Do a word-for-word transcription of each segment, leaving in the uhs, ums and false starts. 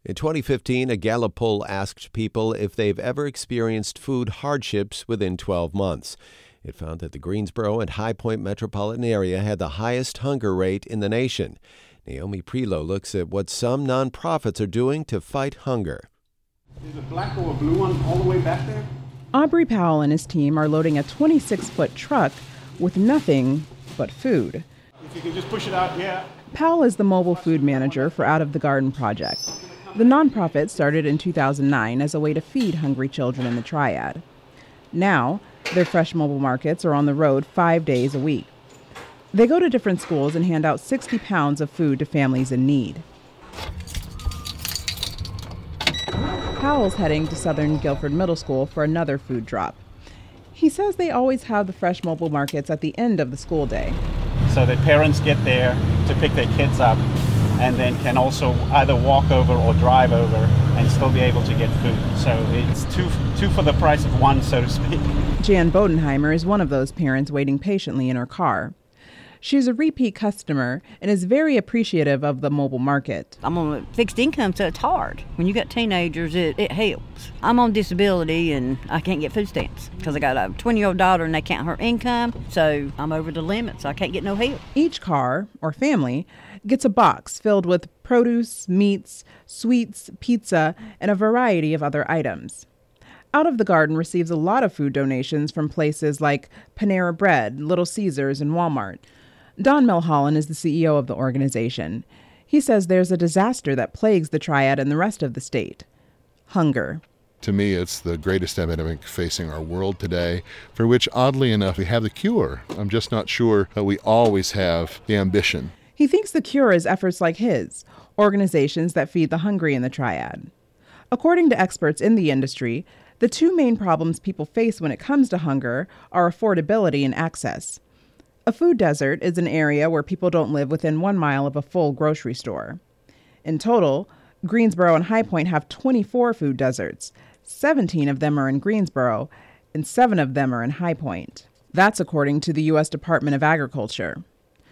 In twenty fifteen, a Gallup poll asked people if they've ever experienced food hardships within twelve months. It found that the Greensboro and High Point metropolitan area had the highest hunger rate in the nation. Naomi Prelo looks at what some nonprofits are doing to fight hunger. Is a black or a blue one all the way back there? Aubrey Powell and his team are loading a twenty-six foot truck with nothing but food. If you can just push it out, yeah. Powell is the mobile food manager for Out of the Garden Project. The nonprofit started in two thousand nine as a way to feed hungry children in the Triad. Now, their fresh mobile markets are on the road five days a week. They go to different schools and hand out sixty pounds of food to families in need. Powell's heading to Southern Guilford Middle School for another food drop. He says they always have the fresh mobile markets at the end of the school day. So that parents get there to pick their kids up and then can also either walk over or drive over and still be able to get food. So it's two, two for the price of one, so to speak. Jan Bodenheimer is one of those parents waiting patiently in her car. She's a repeat customer and is very appreciative of the mobile market. I'm on a fixed income, so it's hard. When you got teenagers, it, it helps. I'm on disability and I can't get food stamps because I got a twenty-year-old daughter and they count her income, so I'm over the limit, so I can't get no help. Each car, or family, gets a box filled with produce, meats, sweets, pizza, and a variety of other items. Out of the Garden receives a lot of food donations from places like Panera Bread, Little Caesars, and Walmart. Don Milholland is the C E O of the organization. He says there's a disaster that plagues the Triad and the rest of the state: hunger. To me, it's the greatest epidemic facing our world today, for which, oddly enough, we have the cure. I'm just not sure that we always have the ambition. He thinks the cure is efforts like his, organizations that feed the hungry in the Triad. According to experts in the industry, the two main problems people face when it comes to hunger are affordability and access. A food desert is an area where people don't live within one mile of a full grocery store. In total, Greensboro and High Point have twenty-four food deserts. seventeen of them are in Greensboro, and seven of them are in High Point. That's according to the U S Department of Agriculture.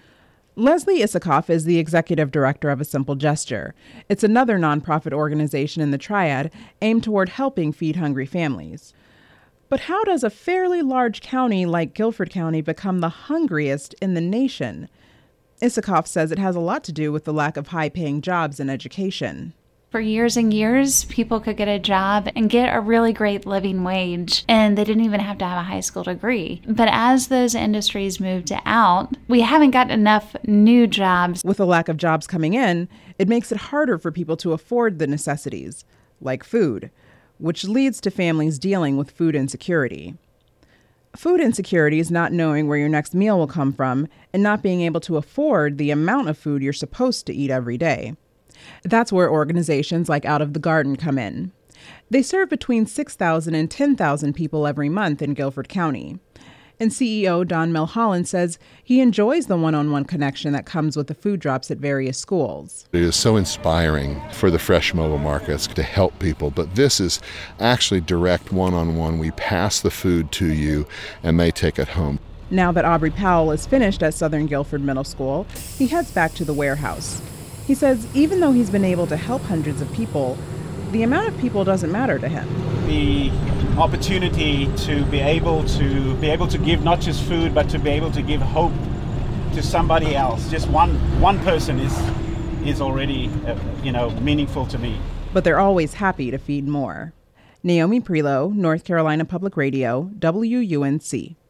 Leslie Isikoff is the executive director of A Simple Gesture. It's another nonprofit organization in the Triad aimed toward helping feed hungry families. But how does a fairly large county like Guilford County become the hungriest in the nation? Isikoff says it has a lot to do with the lack of high-paying jobs and education. For years and years, people could get a job and get a really great living wage, and they didn't even have to have a high school degree. But as those industries moved out, we haven't got enough new jobs. With a lack of jobs coming in, it makes it harder for people to afford the necessities, like food, which leads to families dealing with food insecurity. Food insecurity is not knowing where your next meal will come from and not being able to afford the amount of food you're supposed to eat every day. That's where organizations like Out of the Garden come in. They serve between six thousand and ten thousand people every month in Guilford County. And C E O Don Milholland says he enjoys the one-on-one connection that comes with the food drops at various schools. It is so inspiring for the fresh mobile markets to help people, but this is actually direct one-on-one. We pass the food to you and they take it home. Now that Aubrey Powell is finished at Southern Guilford Middle School, he heads back to the warehouse. He says even though he's been able to help hundreds of people, the amount of people doesn't matter to him. The opportunity to be able to be able to give not just food, but to be able to give hope to somebody else, just one one person, is is already uh, you know meaningful to me. But they're always happy to feed more. Naomi Prelo, North Carolina Public Radio, W U N C.